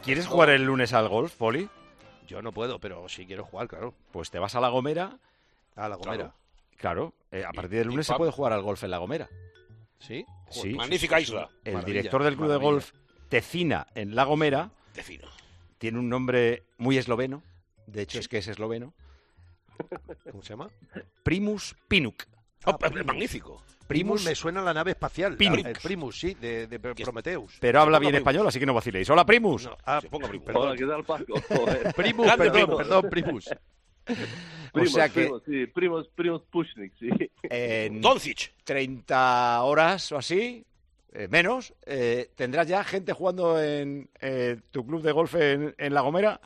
¿Quieres jugar el lunes al golf, Poli? Yo no puedo, pero si quiero jugar, claro. Pues te vas a La Gomera. A La Gomera. Claro, a partir del lunes se puede jugar al golf en La Gomera. ¿Sí? Sí. Magnífica isla. El Maravilla, director del club de golf Tecina en La Gomera tiene un nombre muy esloveno. De hecho, es que es esloveno. ¿Cómo se llama? Primus Pinuk. Magnífico. Primus me suena a la nave espacial. Pinux. El Primus, sí, de Prometheus. Pero habla ponga bien Primus. español, así que no vaciléis. Hola, Primus. No, Se ponga Primus. perdón. Hola, ¿qué tal, Paco? Joder. Primus, Grande perdón, Primus. Primus. O sea que Primos Pushnik, sí. en Doncic. 30 horas o así, menos, tendrás ya gente jugando en tu club de golf en La Gomera.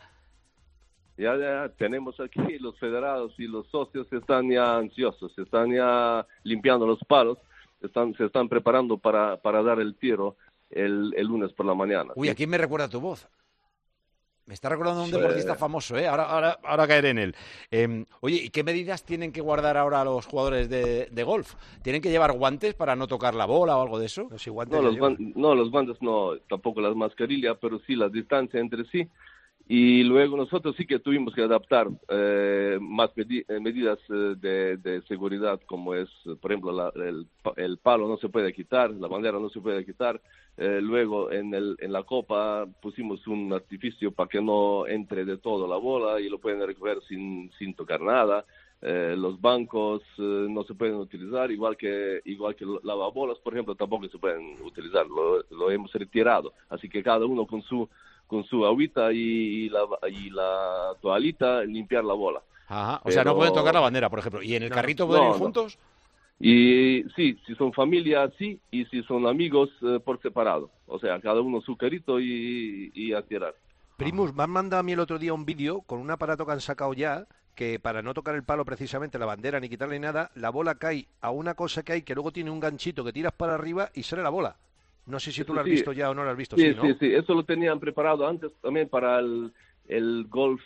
Ya tenemos aquí los federados y los socios están ya ansiosos, están ya limpiando los palos, se están preparando para dar el tiro el lunes por la mañana. Uy, ¿a quién me recuerda tu voz? Me está recordando a un Sí. deportista famoso, ¿eh? Ahora caeré en él. Oye, ¿y qué medidas tienen que guardar ahora los jugadores de golf? ¿Tienen que llevar guantes para no tocar la bola o algo de eso? No, si guantes No, ya los llevo. los guantes no, tampoco las mascarillas, pero sí la distancia entre sí. Y luego nosotros sí que tuvimos que adaptar más medidas de seguridad, como es, por ejemplo, el palo no se puede quitar, la bandera no se puede quitar. Luego en la copa pusimos un artificio para que no entre de todo la bola y lo pueden recoger sin tocar nada. Los bancos no se pueden utilizar, igual que lavabolas, por ejemplo, tampoco se pueden utilizar, lo hemos retirado. Así que cada uno con su agüita y la toallita limpiar la bola. Ajá, o sea, no pueden tocar la bandera, por ejemplo. ¿Y en el carrito pueden ir juntos? Y sí, si son familia, sí, y si son amigos, por separado. O sea, cada uno su carrito y a tirar. Primus, me han mandado a mí el otro día un vídeo con un aparato que han sacado ya, que para no tocar el palo precisamente, la bandera, ni quitarle nada, la bola cae a una cosa que hay que luego tiene un ganchito que tiras para arriba y sale la bola. No sé si tú lo has visto ya o no lo has visto. Sí, ¿no? sí, eso lo tenían preparado antes también para el golf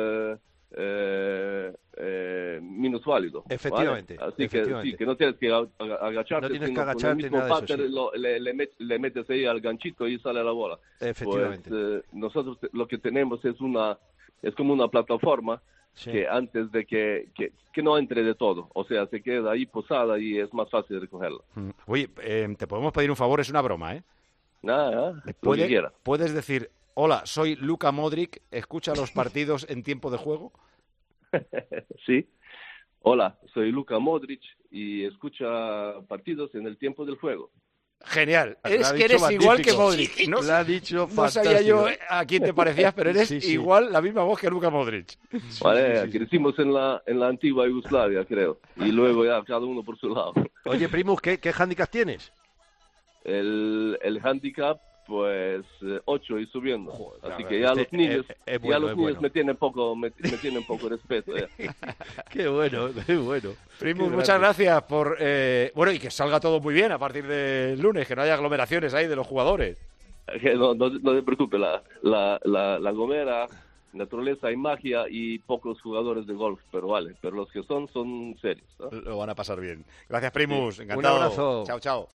minusválido. Efectivamente. ¿Vale? Así efectivamente. que sí, que no tienes que agacharte, No tienes sino que agacharte, con el mismo nada de eso, pater le metes ahí al ganchito y sale la bola. Efectivamente. Pues, nosotros lo que tenemos es como una plataforma Sí. que antes de que no entre de todo, o sea, se queda ahí posada y es más fácil recogerla. Oye, te podemos pedir un favor, es una broma, ¿eh? Nada, lo que quiera. ¿Puedes decir, hola, soy Luka Modric, escucha los partidos en tiempo de juego? Sí. Hola, soy Luka Modric y escucha partidos en el tiempo del juego. Genial. Lo ha Es que dicho eres igual que magnífico. Modric. No, Lo ha dicho no sabía yo fantástico. a quién te parecías, pero eres Sí, sí. igual, la misma voz que Luka Modric. Vale, sí, sí. crecimos en la antigua Yugoslavia, creo. Y luego ya cada uno por su lado. Oye, Primus, ¿qué handicap tienes? El handicap, pues 8 y subiendo. Así claro, que ya los niños, es bueno, es bueno. me tienen poco respeto. Ya. Qué bueno, qué bueno. Primus, Qué muchas grande. gracias por... bueno, y que salga todo muy bien a partir del lunes, que no haya aglomeraciones ahí de los jugadores. Que no te preocupes, la Gomera, naturaleza y magia y pocos jugadores de golf, pero vale, pero los que son serios, ¿no? Lo van a pasar bien. Gracias, Primus. Encantado. Un abrazo. Chao, chao.